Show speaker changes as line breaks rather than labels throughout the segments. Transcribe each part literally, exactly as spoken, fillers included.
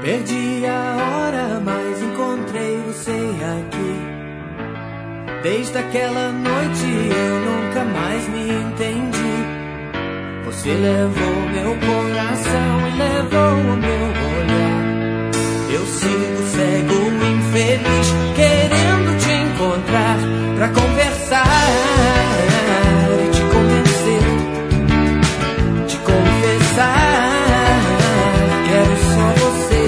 Perdi a hora, mas encontrei você aqui. Desde aquela noite eu nunca mais me entendi. Você levou meu coração e levou o meu olhar. Eu sigo cego, infeliz, querendo te encontrar pra conversar e te convencer, te confessar. Quero só você.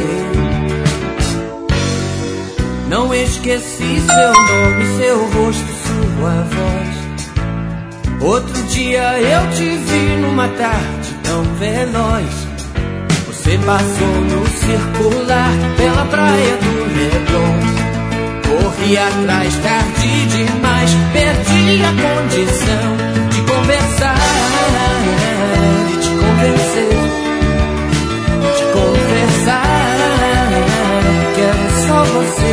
Não esqueci seu nome, seu rosto, sua voz. Outro dia eu te vi numa tarde tão veloz. Você passou no circular pela praia do Leblon. Corri atrás, tarde demais, perdi a condição de conversar, de te convencer, de conversar. Quero só você.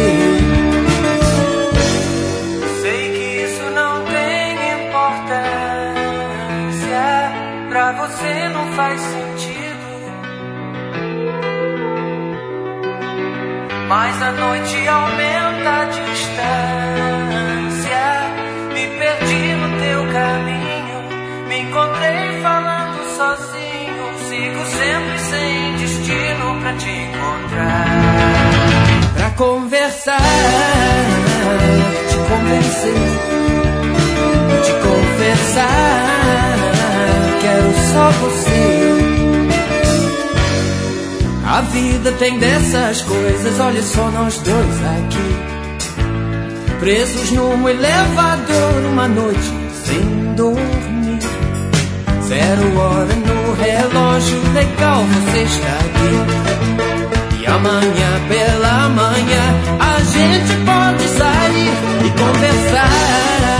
Sei que isso não tem importância, pra você não faz sentido. Mas a noite aumenta a distância. Me perdi no teu caminho, me encontrei falando sozinho. Sigo sempre sem destino pra te encontrar, pra conversar, te convencer, te confessar. Quero só você. A vida tem dessas coisas, olha só nós dois aqui, presos num elevador uma noite sem dormir. Zero hora no relógio, legal você está aqui. E amanhã pela manhã a gente pode sair e conversar